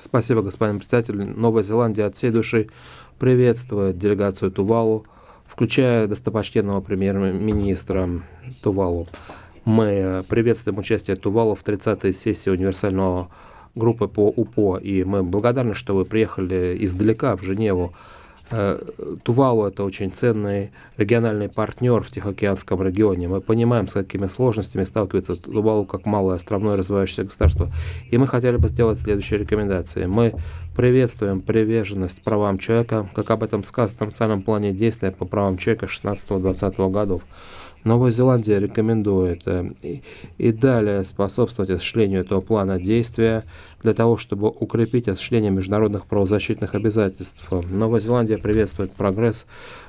Спасибо, господин председатель. Новая Зеландия от всей души приветствует делегацию Тувалу, включая достопочтенного премьер-министра Тувалу. Мы приветствуем участие Тувалу в 30-й сессии универсального группы по УПО, и мы благодарны, что вы приехали издалека в Женеву. Тувалу — это очень ценный региональный партнер в Тихоокеанском регионе. Мы понимаем, с какими сложностями сталкивается Тувалу как малое островное развивающееся государство. И мы хотели бы сделать следующие рекомендации. Мы приветствуем приверженность правам человека, как об этом сказано в национальном плане действия по правам человека 16-20 годов. Новая Зеландия рекомендует и далее способствовать осуществлению этого плана действия для того, чтобы укрепить осуществление международных правозащитных обязательств. Новая Зеландия приветствует прогресс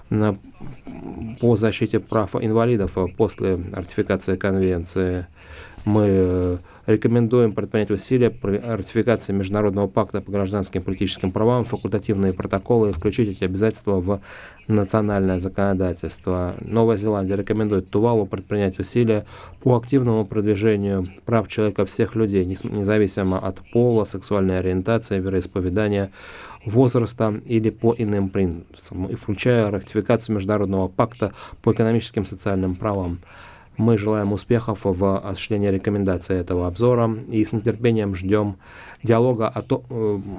по защите прав инвалидов после ратификации конвенции. Мы рекомендуем предпринять усилия при ратификации Международного пакта по гражданским и политическим правам, факультативные протоколы и включить эти обязательства в национальное законодательство. Новая Зеландия рекомендует Тувалу предпринять усилия по активному продвижению прав человека всех людей, независимо от пола, сексуальной ориентации, вероисповедания, возраста или по иным принципам, включая ратификацию Международного пакта по экономическим и социальным правам. Мы желаем успехов в осуществлении рекомендаций этого обзора и с нетерпением ждем диалога